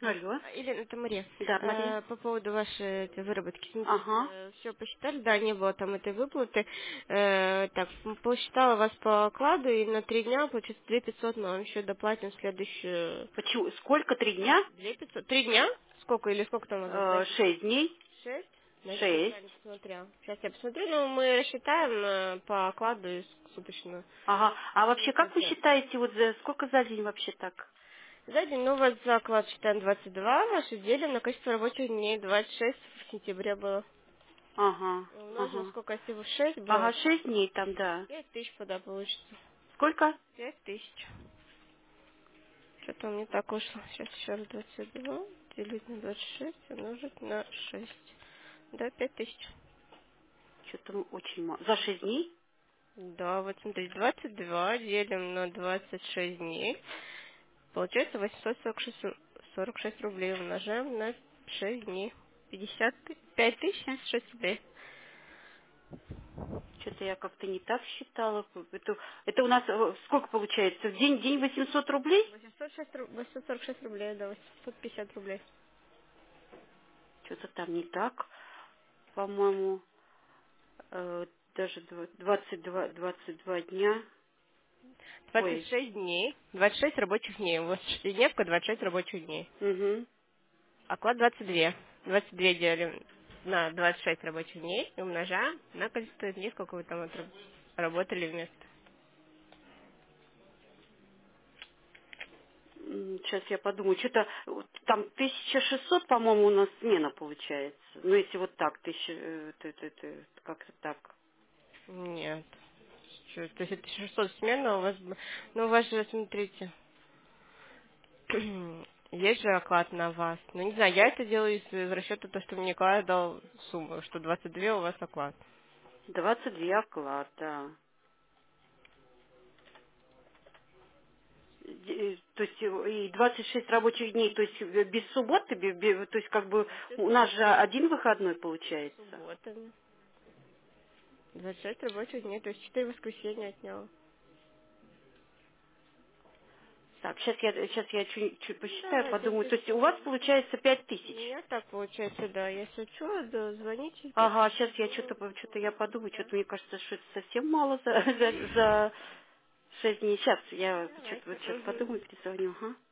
Алло. Елена, это Мария. Да, Мария. По поводу вашей этой выработки. Ага. Все посчитали, да, не было там этой выплаты. Так, посчитала вас по окладу, и на 3 дня, получается, 2500, но вам еще доплатим в следующую... Почему? Сколько? 3 дня? 2500. 3 дня? Сколько, или сколько там у вас было? 6 дней. 6? Значит, я правильно 6. посмотрела. Сейчас я посмотрю, но мы рассчитаем по окладу и суточно. Ага. А вообще, как вы 2500. считаете, вот сколько за день вообще так? За день, ну, вот за оклад считаем 22, ваши делим на количество рабочих дней 26 в сентябре было. Ага. Умножим, Ага. сколько всего 6 было? Ага, 6 дней там, да. 5000 тогда получится. Сколько? 5000. Что-то у меня так ушло. Сейчас еще раз 22 делить на 26 умножить на 6. Да, 5000. Что-то очень мало. За 6 дней? Да, вот смотри, 22 делим на 26 дней. Получается 846 рублей умножаем на 6 дней. 55 рублей. Что-то я как-то не так считала. Это у нас сколько получается? В день 800 рублей? 846 рублей, да, 850 рублей. Что-то там не так, по-моему. Даже 22 дня. двадцать Ой. шесть дней, 26 рабочих дней. У вас шестидневка 26 рабочих дней. Угу. Оклад 22. 22 делим на 26 рабочих дней и умножаем на количество дней, сколько вы там работали вместо. Сейчас я подумаю. Что-то там 1600, по-моему, у нас смена получается. Ну, если вот так, как-то так. Нет. Чё, то есть это 600 смена у вас... Ну, у вас же, смотрите, есть же оклад на вас. Ну, не знаю, я это делаю из расчета то, что мне Николай дал сумму, что 22 у вас оклад. 22 оклад, да. То есть и 26 рабочих дней, то есть без субботы, то есть как бы Без у нас же субботы. один выходной получается. Субботами. 26 рабочих дней, то есть 4 воскресенья отняла. Так, сейчас я чуть посчитаю, Давайте, подумаю. То есть у вас запишите. получается У 5000. меня так получается, да. Если что, да, звоните, Ага, сейчас я запишу. что-то я подумаю, Да. что-то мне кажется, что это совсем мало за 6 дней. Сейчас я что-то Давайте. вот сейчас подумаю, перезвоню. Ага.